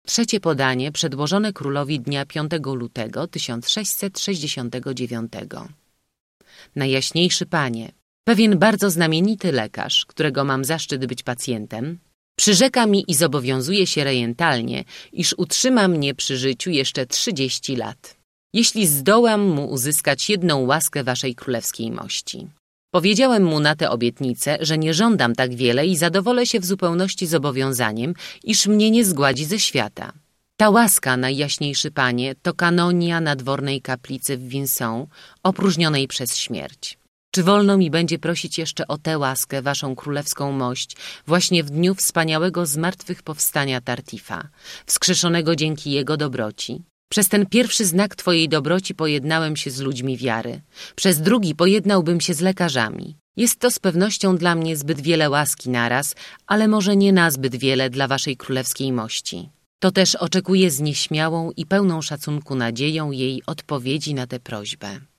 Trzecie podanie przedłożone królowi dnia 5 lutego 1669. Najjaśniejszy panie, pewien bardzo znamienity lekarz, którego mam zaszczyt być pacjentem, przyrzeka mi i zobowiązuje się rejentalnie, iż utrzyma mnie przy życiu jeszcze 30 lat, jeśli zdołam mu uzyskać jedną łaskę waszej królewskiej mości. Powiedziałem mu na tę obietnicę, że nie żądam tak wiele i zadowolę się w zupełności zobowiązaniem, iż mnie nie zgładzi ze świata. Ta łaska, najjaśniejszy panie, to kanonia nadwornej kaplicy w Vincennes, opróżnionej przez śmierć. Czy wolno mi będzie prosić jeszcze o tę łaskę, waszą królewską mość, właśnie w dniu wspaniałego zmartwychwstania Tartifa, wskrzeszonego dzięki jego dobroci? Przez ten pierwszy znak twojej dobroci pojednałem się z ludźmi wiary. Przez drugi pojednałbym się z lekarzami. Jest to z pewnością dla mnie zbyt wiele łaski naraz, ale może nie nazbyt wiele dla waszej królewskiej mości. To też oczekuję z nieśmiałą i pełną szacunku nadzieją jej odpowiedzi na tę prośbę.